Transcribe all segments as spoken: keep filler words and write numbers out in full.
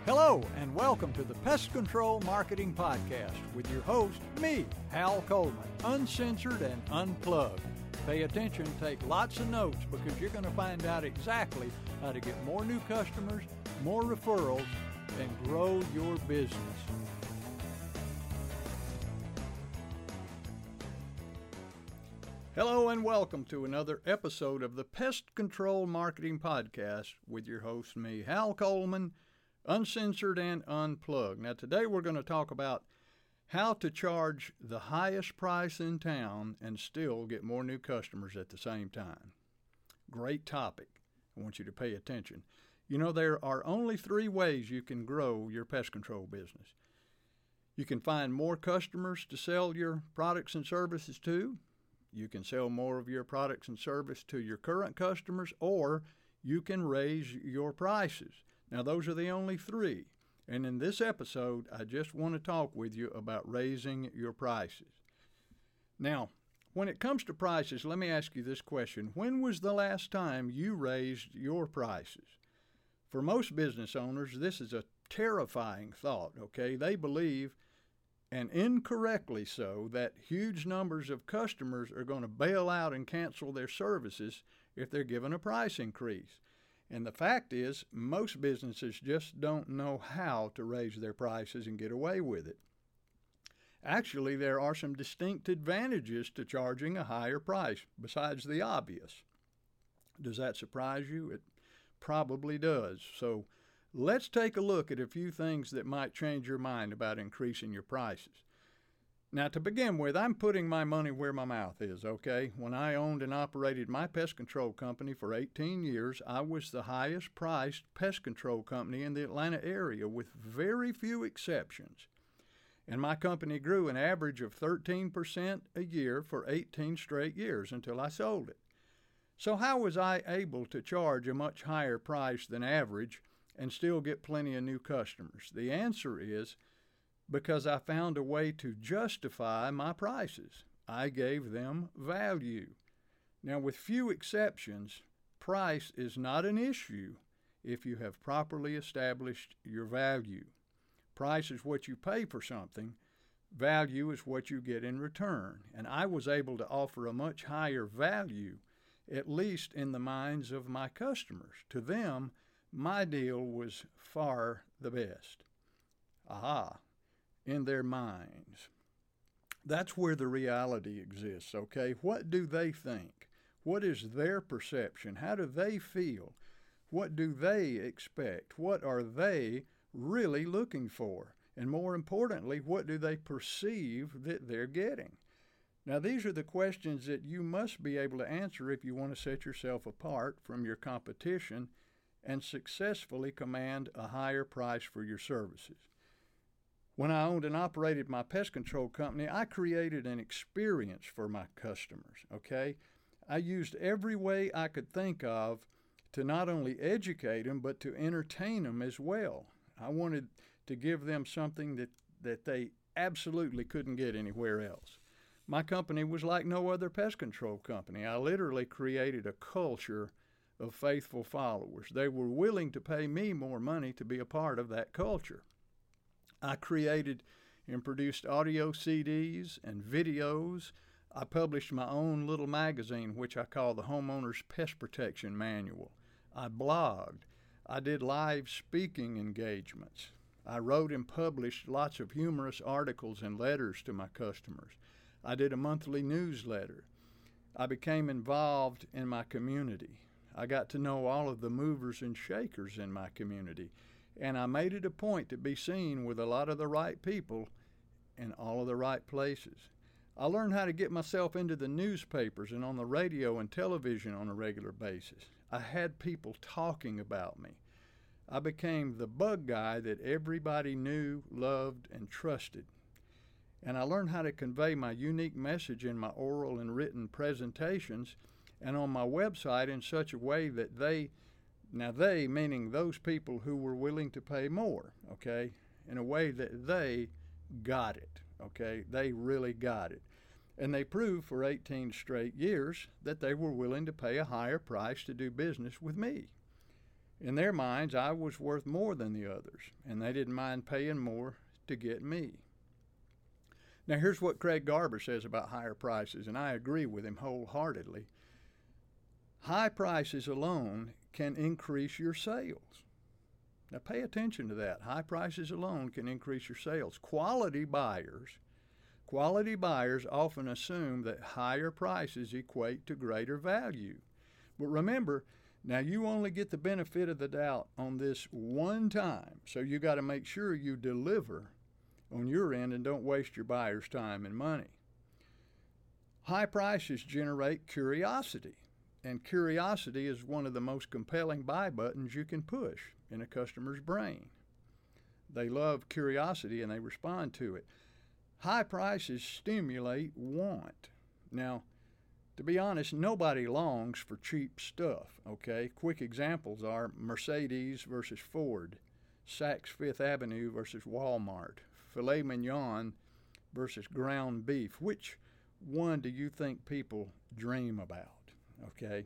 Hello, and welcome to the Pest Control Marketing Podcast with your host, me, Hal Coleman, uncensored and unplugged. Pay attention, take lots of notes, because you're going to find out exactly how to get more new customers, more referrals, and grow your business. Hello, and welcome to another episode of the Pest Control Marketing Podcast with your host, me, Hal Coleman, uncensored and unplugged. Now, today we're going to talk about how to charge the highest price in town and still get more new customers at the same time. Great topic. I want you to pay attention. You know, there are only three ways you can grow your pest control business. You can find more customers to sell your products and services to. You can sell more of your products and service to your current customers, or you can raise your prices. Now, those are the only three. And in this episode, I just want to talk with you about raising your prices. Now, when it comes to prices, let me ask you this question. When was the last time you raised your prices? For most business owners, this is a terrifying thought, okay? They believe, and incorrectly so, that huge numbers of customers are going to bail out and cancel their services if they're given a price increase. And the fact is, most businesses just don't know how to raise their prices and get away with it. Actually, there are some distinct advantages to charging a higher price, besides the obvious. Does that surprise you? It probably does. So let's take a look at a few things that might change your mind about increasing your prices. Now, to begin with, I'm putting my money where my mouth is, okay? When I owned and operated my pest control company for eighteen years, I was the highest priced pest control company in the Atlanta area with very few exceptions. And my company grew an average of thirteen percent a year for eighteen straight years until I sold it. So how was I able to charge a much higher price than average and still get plenty of new customers? The answer is because I found a way to justify my prices. I gave them value. Now, with few exceptions, price is not an issue if you have properly established your value. Price is what you pay for something. Value is what you get in return. And I was able to offer a much higher value, at least in the minds of my customers. To them, my deal was far the best. Aha. In their minds. That's where the reality exists, okay? What do they think? What is their perception? How do they feel? What do they expect? What are they really looking for? And more importantly, what do they perceive that they're getting? Now, these are the questions that you must be able to answer if you want to set yourself apart from your competition and successfully command a higher price for your services. When I owned and operated my pest control company, I created an experience for my customers, okay? I used every way I could think of to not only educate them, but to entertain them as well. I wanted to give them something that, that they absolutely couldn't get anywhere else. My company was like no other pest control company. I literally created a culture of faithful followers. They were willing to pay me more money to be a part of that culture. I created and produced audio C Ds and videos. I published my own little magazine, which I call the Homeowner's Pest Protection Manual. I blogged. I did live speaking engagements. I wrote and published lots of humorous articles and letters to my customers. I did a monthly newsletter. I became involved in my community. I got to know all of the movers and shakers in my community. And I made it a point to be seen with a lot of the right people in all of the right places. I learned how to get myself into the newspapers and on the radio and television on a regular basis. I had people talking about me. I became the bug guy that everybody knew, loved, and trusted. And I learned how to convey my unique message in my oral and written presentations and on my website in such a way that they Now they, meaning those people who were willing to pay more, okay, in a way that they got it, okay? They really got it. And they proved for eighteen straight years that they were willing to pay a higher price to do business with me. In their minds, I was worth more than the others, and they didn't mind paying more to get me. Now, here's what Craig Garber says about higher prices, and I agree with him wholeheartedly. High prices alone can increase your sales. Now, pay attention to that. High prices alone can increase your sales. Quality buyers, quality buyers often assume that higher prices equate to greater value. But remember, now you only get the benefit of the doubt on this one time, so you got to make sure you deliver on your end and don't waste your buyer's time and money. High prices generate curiosity, and curiosity is one of the most compelling buy buttons you can push in a customer's brain. They love curiosity and they respond to it. High prices stimulate want. Now, to be honest, nobody longs for cheap stuff, okay? Quick examples are Mercedes versus Ford, Saks Fifth Avenue versus Walmart, filet mignon versus ground beef. Which one do you think people dream about, okay?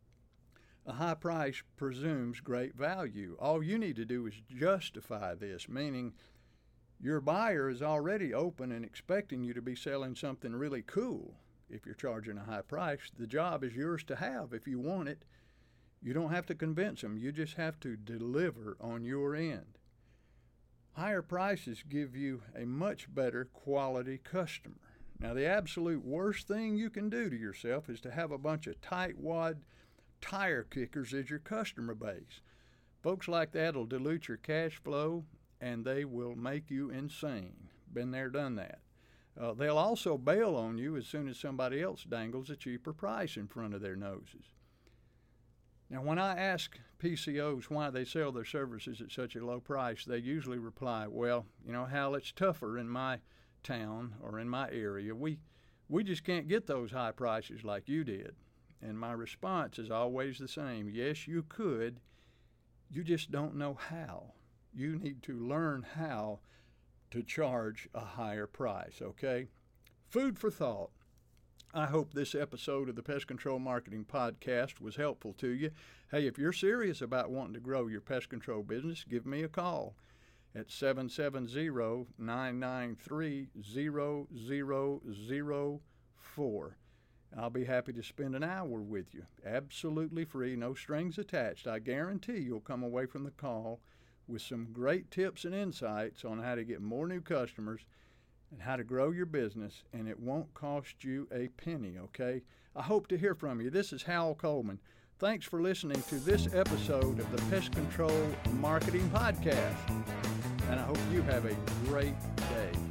A high price presumes great value. All you need to do is justify this, meaning your buyer is already open and expecting you to be selling something really cool. If you're charging a high price, the job is yours to have if you want it. You don't have to convince them. You just have to deliver on your end. Higher prices give you a much better quality customer. Now, the absolute worst thing you can do to yourself is to have a bunch of tightwad tire kickers as your customer base. Folks like that will dilute your cash flow, and they will make you insane. Been there, done that. Uh, they'll also bail on you as soon as somebody else dangles a cheaper price in front of their noses. Now, when I ask P C Os why they sell their services at such a low price, they usually reply, well, you know, Hal, it's tougher in my town or in my area. We, we just can't get those high prices like you did. And my response is always the same. Yes, you could. You just don't know how. You need to learn how to charge a higher price, okay? Food for thought. I hope this episode of the Pest Control Marketing Podcast was helpful to you. Hey, if you're serious about wanting to grow your pest control business, give me a call at seven seven zero, nine nine three, zero zero zero four. I'll be happy to spend an hour with you. Absolutely free, no strings attached. I guarantee you'll come away from the call with some great tips and insights on how to get more new customers and how to grow your business, and it won't cost you a penny, okay? I hope to hear from you. This is Hal Coleman. Thanks for listening to this episode of the Pest Control Marketing Podcast, and I hope you have a great day.